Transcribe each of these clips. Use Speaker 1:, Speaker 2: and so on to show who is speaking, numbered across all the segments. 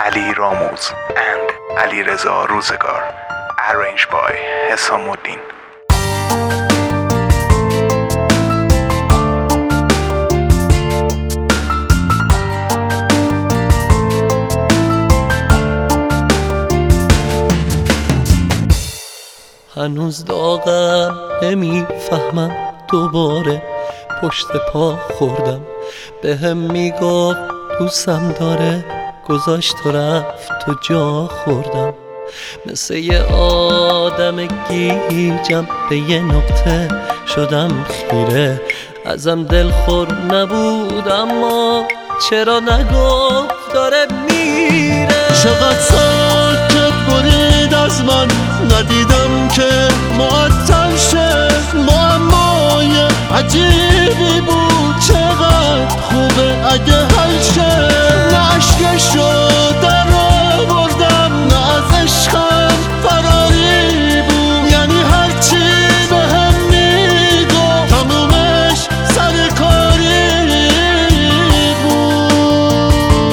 Speaker 1: Ali Ramuz and Alireza Rozegar. Arranged by Hesamuddin.
Speaker 2: هنوز داغم نمیفهمم دوباره پشت پا خوردم بهم میگفت دوستم داره گذاشت و رفت و جا خوردم مثل یه آدم گیجم به یه نقطه شدم خیره ازم دلخور نبود اما چرا نگفت داره میره
Speaker 3: چقدر ساکت برید از من ندیدم که معطل شه معمای عجیبی بود چقدر خوبه اگه حل شه نه عشقشو در آوردم نه از عشقم فراری بود یعنی هرچی بهم میگفت تمومش سرکاری بود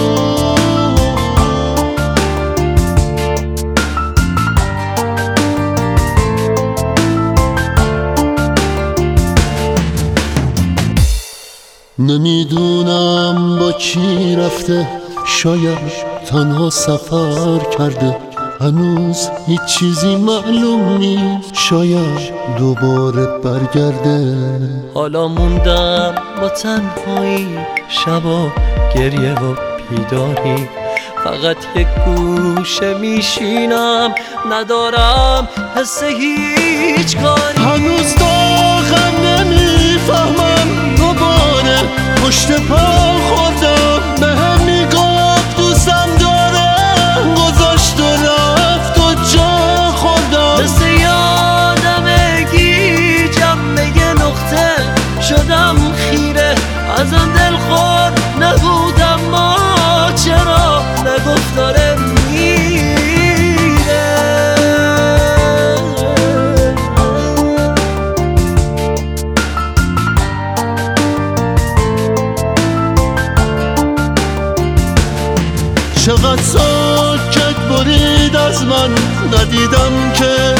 Speaker 3: نمیدونم با کی رفته شاید تنها سفر کرده هنوز هیچ چیزی معلوم نیست شاید دوباره برگرده
Speaker 2: حالا موندم با تنهایی شبا گریه و بیداری فقط یک گوشه میشینم ندارم حس هیچ کاری
Speaker 3: هنوز داغم نمیفهمم دوباره پشت پا خوردم بهم میگفت دوستم داره گذاشت و رفت و جا خوردم
Speaker 2: مثل یادم گیجم به یه نقطه شدم خیره ازم دلخور نبودم ما چرا نگفت داره میره
Speaker 3: چقدر ساکت برید از من ندیدم که